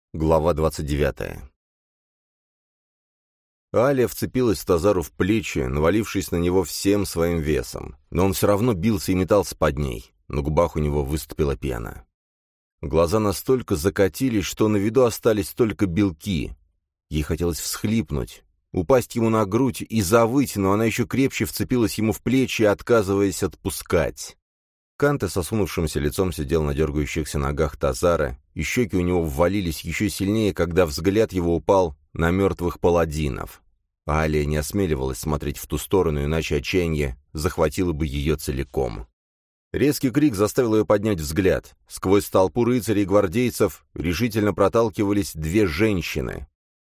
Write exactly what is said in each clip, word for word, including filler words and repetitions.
Глава двадцать девятая. Аля вцепилась Тазару в плечи, навалившись на него всем своим весом, но он все равно бился и метался под ней. На губах у него выступила пена. Глаза настолько закатились, что на виду остались только белки. Ей хотелось всхлипнуть, упасть ему на грудь и завыть, но она еще крепче вцепилась ему в плечи, отказываясь отпускать. Канте с осунувшимся лицом сидел на дергающихся ногах Тазара, и щеки у него ввалились еще сильнее, когда взгляд его упал на мертвых паладинов. А Алия не осмеливалась смотреть в ту сторону, иначе отчаяние захватило бы ее целиком. Резкий крик заставил ее поднять взгляд. Сквозь толпу рыцарей и гвардейцев решительно проталкивались две женщины.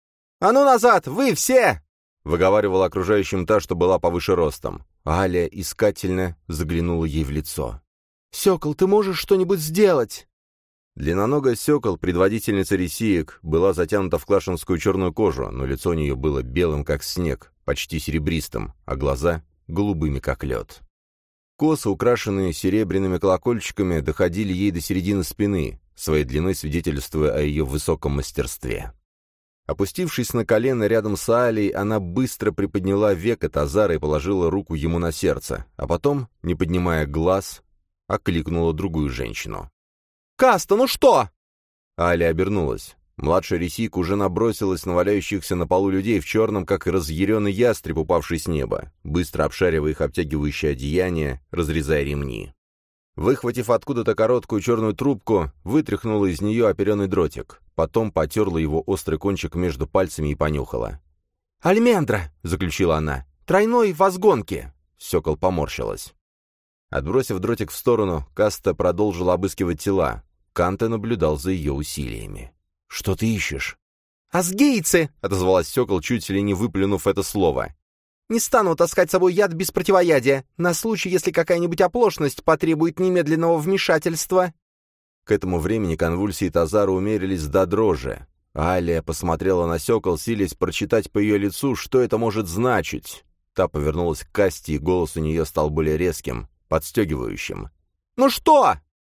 «А ну назад, вы все!» — выговаривала окружающим та, что была повыше ростом. Аля искательно заглянула ей в лицо. «Сёкол, ты можешь что-нибудь сделать?» Длинноногая Сёкол, предводительница ресиек, была затянута в клашинскую черную кожу, но лицо у нее было белым, как снег, почти серебристым, а глаза — голубыми, как лед. Косы, украшенные серебряными колокольчиками, доходили ей до середины спины, своей длиной свидетельствуя о ее высоком мастерстве. Опустившись на колено рядом с Алей, она быстро приподняла веко Тазара и положила руку ему на сердце, а потом, не поднимая глаз, окликнула другую женщину. «Каста, ну что?» Аля обернулась. Младшая ресийка уже набросилась на валяющихся на полу людей в черном, как и разъяренный ястреб, упавший с неба, быстро обшаривая их обтягивающее одеяние, разрезая ремни. Выхватив откуда-то короткую черную трубку, вытряхнула из нее оперенный дротик, потом потерла его острый кончик между пальцами и понюхала. «Альмендра!» — заключила она. «Тройной возгонки!» Сёкол поморщилась. Отбросив дротик в сторону, Каста продолжила обыскивать тела. Канте наблюдал за ее усилиями. «Что ты ищешь?» «Асгейцы!» — отозвалась Сёкол, чуть ли не выплюнув это слово. «Не стану таскать с собой яд без противоядия, на случай, если какая-нибудь оплошность потребует немедленного вмешательства». К этому времени конвульсии Тазара умерились до дрожи. Алия посмотрела на Сёкол, силясь прочитать по ее лицу, что это может значить. Та повернулась к Касте, и голос у нее стал более резким, подстегивающим. «Ну что?»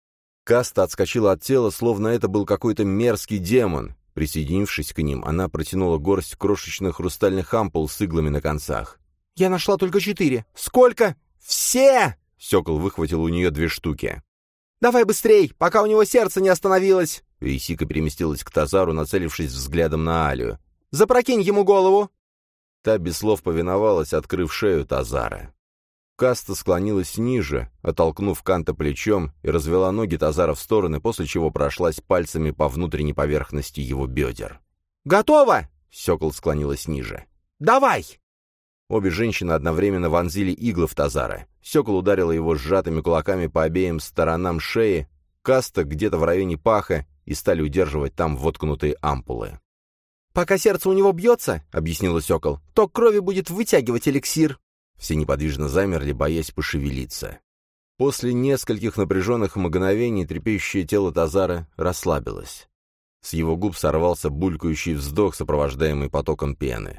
Каста отскочила от тела, словно это был какой-то мерзкий демон. Присоединившись к ним, она протянула горсть крошечных хрустальных ампул с иглами на концах. «Я нашла только четыре. Сколько?» «Все!» — Сёкол выхватил у нее две штуки. «Давай быстрей, пока у него сердце не остановилось!» Исика переместилась к Тазару, нацелившись взглядом на Алию. «Запрокинь ему голову!» Та без слов повиновалась, открыв шею Тазара. Каста склонилась ниже, оттолкнув Канта плечом, и развела ноги Тазара в стороны, после чего прошлась пальцами по внутренней поверхности его бедер. «Готово!» — Сёкол склонилась ниже. «Давай!» Обе женщины одновременно вонзили иглы в Тазара. Сёкол ударила его сжатыми кулаками по обеим сторонам шеи, Каста где-то в районе паха, и стали удерживать там воткнутые ампулы. «Пока сердце у него бьется, — объяснила Сёкол, — ток крови будет вытягивать эликсир». Все неподвижно замерли, боясь пошевелиться. После нескольких напряженных мгновений трепещущее тело Тазара расслабилось. С его губ сорвался булькающий вздох, сопровождаемый потоком пены.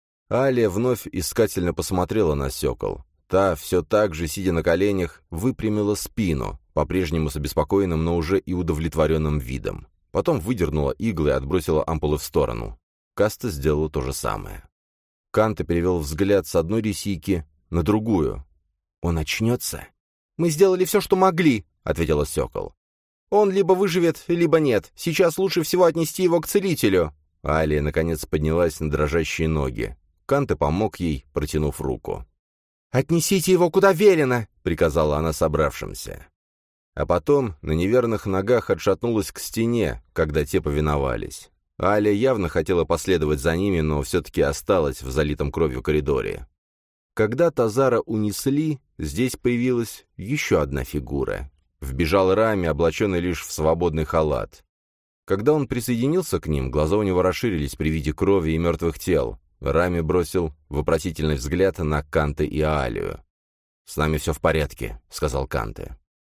Алия вновь искательно посмотрела на Сёкол. Та, все так же, сидя на коленях, выпрямила спину, по-прежнему с обеспокоенным, но уже и удовлетворенным видом. Потом выдернула иглы и отбросила ампулы в сторону. Каста сделала то же самое. Канте перевел взгляд с одной ресийки на другую. «Он очнется?» «Мы сделали все, что могли», — ответила Сёкол. «Он либо выживет, либо нет. Сейчас лучше всего отнести его к целителю». Алия, наконец, поднялась на дрожащие ноги. Канте помог ей, протянув руку. «Отнесите его куда велено», — приказала она собравшимся. А потом на неверных ногах отшатнулась к стене, когда те повиновались. Аля явно хотела последовать за ними, но все-таки осталась в залитом кровью коридоре. Когда Тазара унесли, здесь появилась еще одна фигура. Вбежал Рами, облаченный лишь в свободный халат. Когда он присоединился к ним, глаза у него расширились при виде крови и мертвых тел. Рами бросил вопросительный взгляд на Канте и Алию. «С нами все в порядке», — сказал Канте.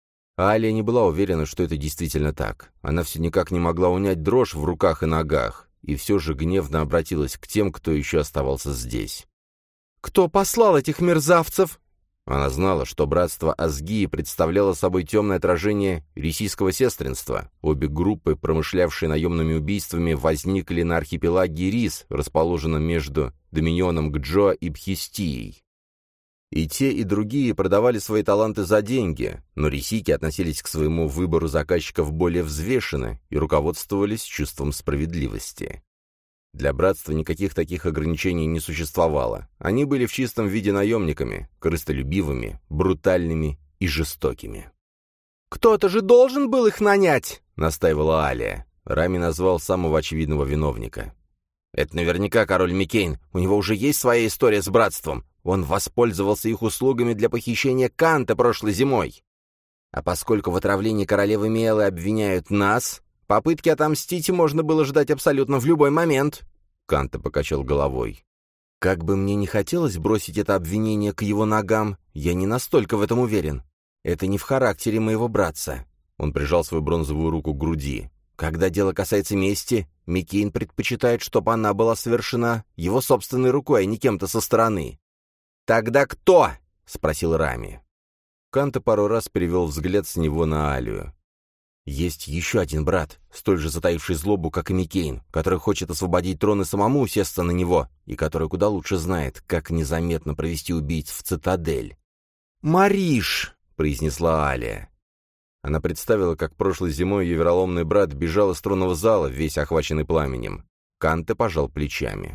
Алия не была уверена, что это действительно так. Она все никак не могла унять дрожь в руках и ногах, и все же гневно обратилась к тем, кто еще оставался здесь. «Кто послал этих мерзавцев?» Она знала, что братство Азгии представляло собой темное отражение рисийского сестринства. Обе группы, промышлявшие наемными убийствами, возникли на архипелаге Рис, расположенном между доминионом Гджоа и Бхистией. И те, и другие продавали свои таланты за деньги, но рисийки относились к своему выбору заказчиков более взвешенно и руководствовались чувством справедливости. Для братства никаких таких ограничений не существовало. Они были в чистом виде наемниками, корыстолюбивыми, брутальными и жестокими. «Кто-то же должен был их нанять!» — настаивала Алия. Рами назвал самого очевидного виновника. «Это наверняка король Микейн. У него уже есть своя история с братством. Он воспользовался их услугами для похищения Канта прошлой зимой. А поскольку в отравлении королевы Миэлы обвиняют нас, попытки отомстить можно было ждать абсолютно в любой момент». Канта покачал головой. «Как бы мне не хотелось бросить это обвинение к его ногам, я не настолько в этом уверен. Это не в характере моего братца». Он прижал свою бронзовую руку к груди. «Когда дело касается мести, Микейн предпочитает, чтобы она была совершена его собственной рукой, а не кем-то со стороны». «Тогда кто?» — спросил Рами. Канта пару раз перевел взгляд с него на Алию. «Есть еще один брат, столь же затаивший злобу, как и Микейн, который хочет освободить трон и самому усесться на него, и который куда лучше знает, как незаметно провести убийц в цитадель». «Мариш!» — произнесла Алия. Она представила, как прошлой зимой ее вероломный брат бежал из тронного зала, весь охваченный пламенем. Канте пожал плечами.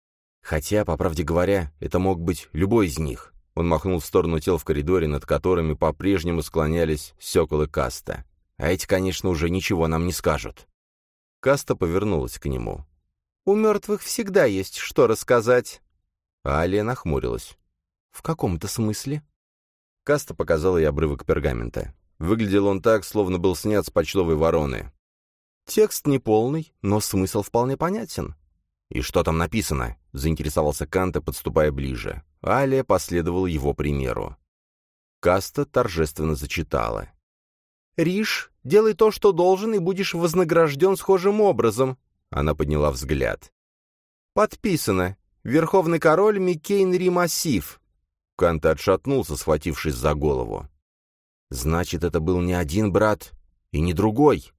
«Хотя, по правде говоря, это мог быть любой из них». Он махнул в сторону тел в коридоре, над которыми по-прежнему склонялись Сёкол и Каста. «А эти, конечно, уже ничего нам не скажут». Каста повернулась к нему. «У мертвых всегда есть что рассказать». А Алия нахмурилась. «В каком-то смысле?» Каста показала ей обрывок пергамента. Выглядел он так, словно был снят с почтовой вороны. «Текст неполный, но смысл вполне понятен». «И что там написано?» — заинтересовался Канта, подступая ближе. Алия последовала его примеру. Каста торжественно зачитала. «Риш, делай то, что должен, и будешь вознагражден схожим образом». Она подняла взгляд. «Подписано. Верховный король Микейн Римасив». Канта отшатнулся, схватившись за голову. «Значит, это был не один брат и не другой».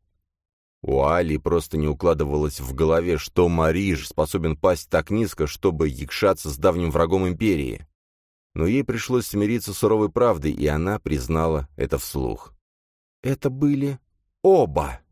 У Али просто не укладывалось в голове, что Мариш способен пасть так низко, чтобы якшаться с давним врагом империи. Но ей пришлось смириться с суровой правдой, и она признала это вслух. «Это были оба».